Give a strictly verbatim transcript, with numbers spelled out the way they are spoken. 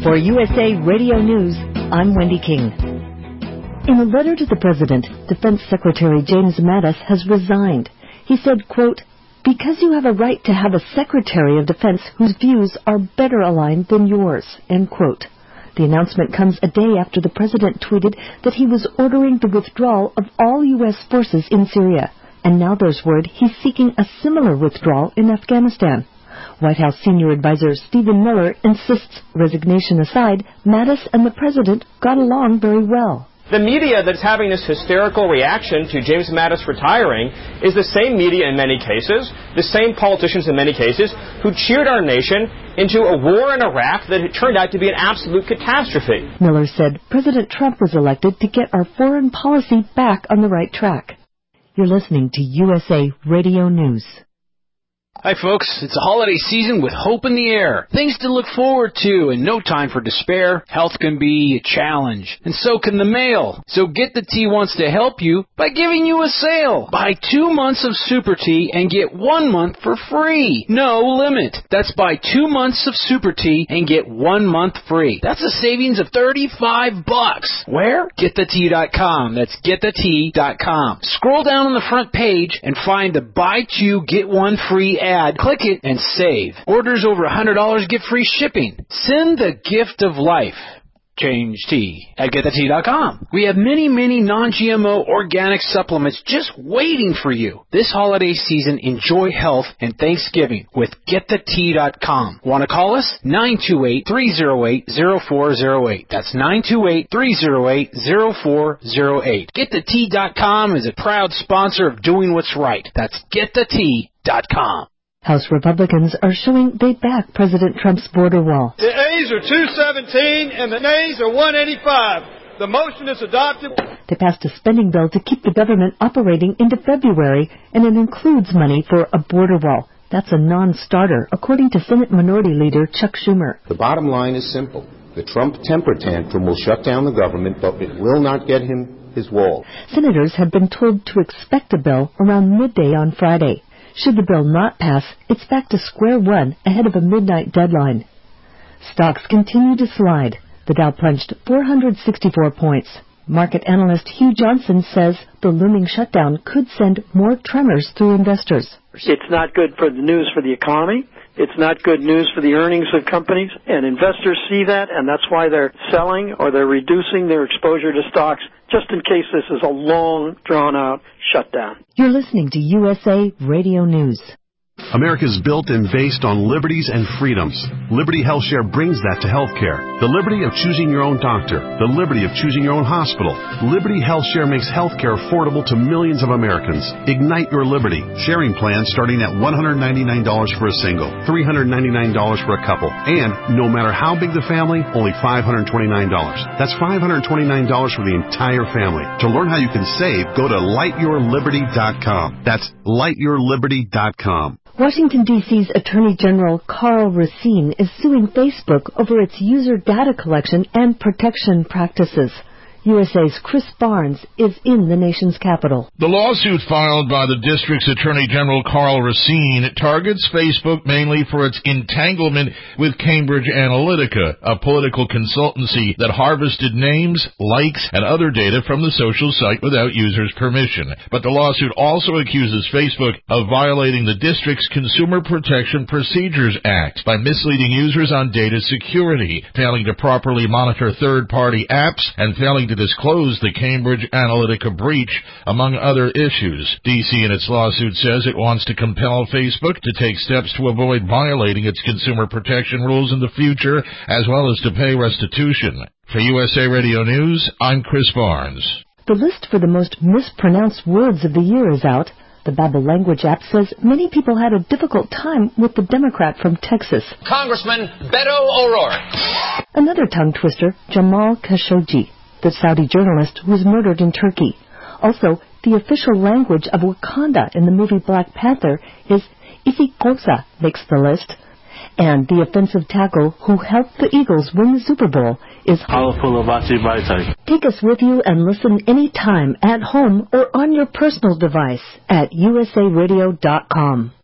For U S A Radio News, I'm Wendy King. In a letter to the President, Defense Secretary James Mattis has resigned. He said, quote, "Because you have a right to have a Secretary of Defense whose views are better aligned than yours," end quote. The announcement comes a day after the President tweeted that he was ordering the withdrawal of all U S forces in Syria. And now there's word he's seeking a similar withdrawal in Afghanistan. White House senior advisor Stephen Miller insists, resignation aside, Mattis and the President got along very well. The media that's having this hysterical reaction to James Mattis retiring is the same media in many cases, the same politicians in many cases, who cheered our nation into a war in Iraq that turned out to be an absolute catastrophe. Miller said President Trump was elected to get our foreign policy back on the right track. You're listening to U S A Radio News. Hi folks, it's a holiday season with hope in the air. Things to look forward to and no time for despair. Health can be a challenge, and so can the mail. So Get the Tea wants to help you by giving you a sale. Buy two months of Super Tea and get one month for free. No limit. That's buy two months of Super Tea and get one month free. That's a savings of thirty-five bucks. Where? get the tea dot com. That's get the tea dot com. Scroll down on the front page and find the buy two, get one free ad. Click it and save. Orders over one hundred dollars get free shipping. Send the gift of life. Change tea at get the tea dot com. We have many, many non-G M O organic supplements just waiting for you. This holiday season, enjoy health and Thanksgiving with get the tea dot com. Want to call us? nine two eight, three oh eight, oh four oh eight. That's nine two eight, three oh eight, oh four oh eight. get the tea dot com is a proud sponsor of doing what's right. That's get the tea dot com. House Republicans are showing they back President Trump's border wall. The ayes are two seventeen and the nays are one eighty-five. The motion is adopted. They passed a spending bill to keep the government operating into February, and it includes money for a border wall. That's a non-starter, according to Senate Minority Leader Chuck Schumer. The bottom line is simple. The Trump temper tantrum will shut down the government, but it will not get him his wall. Senators have been told to expect a bill around midday on Friday. Should the bill not pass, it's back to square one ahead of a midnight deadline. Stocks continue to slide. The Dow plunged four hundred sixty-four points. Market analyst Hugh Johnson says the looming shutdown could send more tremors through investors. It's not good for the news for the economy. It's not good news for the earnings of companies, and investors see that, and that's why they're selling or they're reducing their exposure to stocks just in case this is a long, drawn-out shutdown. You're listening to U S A Radio News. America's built and based on liberties and freedoms. Liberty HealthShare brings that to healthcare. The liberty of choosing your own doctor. The liberty of choosing your own hospital. Liberty HealthShare makes healthcare affordable to millions of Americans. Ignite your liberty. Sharing plans starting at one hundred ninety-nine dollars for a single, three hundred ninety-nine dollars for a couple, and no matter how big the family, only five hundred twenty-nine dollars. That's five hundred twenty-nine dollars for the entire family. To learn how you can save, go to light your liberty dot com. That's light your liberty dot com. Washington, D C's Attorney General Karl Racine is suing Facebook over its user data collection and protection practices. U S A's Chris Barnes is in the nation's capital. The lawsuit filed by the district's Attorney General Karl Racine targets Facebook mainly for its entanglement with Cambridge Analytica, a political consultancy that harvested names, likes, and other data from the social site without users' permission. But the lawsuit also accuses Facebook of violating the district's Consumer Protection Procedures Act by misleading users on data security, failing to properly monitor third-party apps, and failing to disclose the Cambridge Analytica breach, among other issues. D C in its lawsuit says it wants to compel Facebook to take steps to avoid violating its consumer protection rules in the future, as well as to pay restitution. For U S A Radio News, I'm Chris Barnes. The list for the most mispronounced words of the year is out. The Babbel language app says many people had a difficult time with the Democrat from Texas, Congressman Beto O'Rourke. Another tongue twister, Jamal Khashoggi, the Saudi journalist who was murdered in Turkey. Also, the official language of Wakanda in the movie Black Panther is isiXhosa makes the list. And the offensive tackle who helped the Eagles win the Super Bowl is Take us with you and listen anytime at home or on your personal device at U S A radio dot com.